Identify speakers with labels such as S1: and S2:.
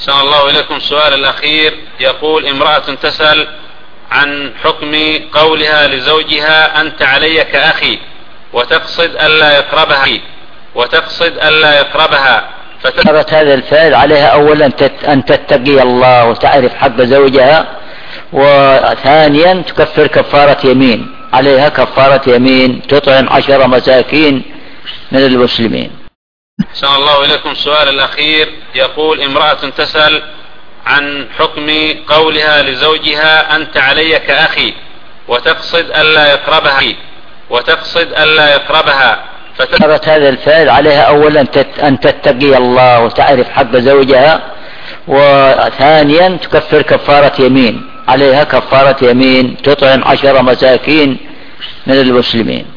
S1: أحسن الله إليكم. السؤال الأخير يقول: امرأة تسأل عن حكم قولها لزوجها أنت علي كأخي، وتقصد ألا يقربها
S2: فتقرت هذا الفعل عليها أولا أن تتقي الله وتعرف حق زوجها، وثانيا تكفر كفارة يمين، عليها كفارة يمين تطعم 10 مساكين من المسلمين.
S1: أحسن الله إليكم. السؤال الأخير يقول: امرأة تسأل عن حكم قولها لزوجها أنت علي كأخي، وتقصد ألا يقربها
S2: فتقرت هذا الفعل عليها أولا أن تتقي الله وتعرف حق زوجها، وثانيا تكفر كفارة يمين، عليها كفارة يمين تطعم 10 مساكين من المسلمين.